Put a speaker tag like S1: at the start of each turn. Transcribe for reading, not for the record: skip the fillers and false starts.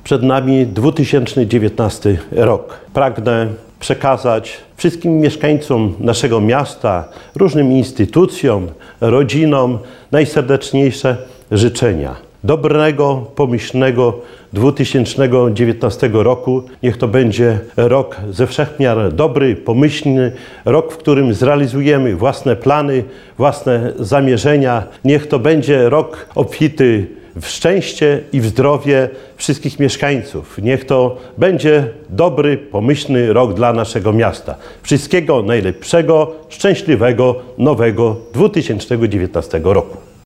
S1: Przed nami 2019 rok. Pragnę przekazać wszystkim mieszkańcom naszego miasta, różnym instytucjom, rodzinom najserdeczniejsze życzenia. Dobrego, pomyślnego 2019 roku. Niech to będzie rok ze wszechmiar dobry, pomyślny, rok, w którym zrealizujemy własne plany, własne zamierzenia. Niech to będzie rok obfity w szczęście i w zdrowie wszystkich mieszkańców. Niech to będzie dobry, pomyślny rok dla naszego miasta. Wszystkiego najlepszego, szczęśliwego, nowego 2019 roku.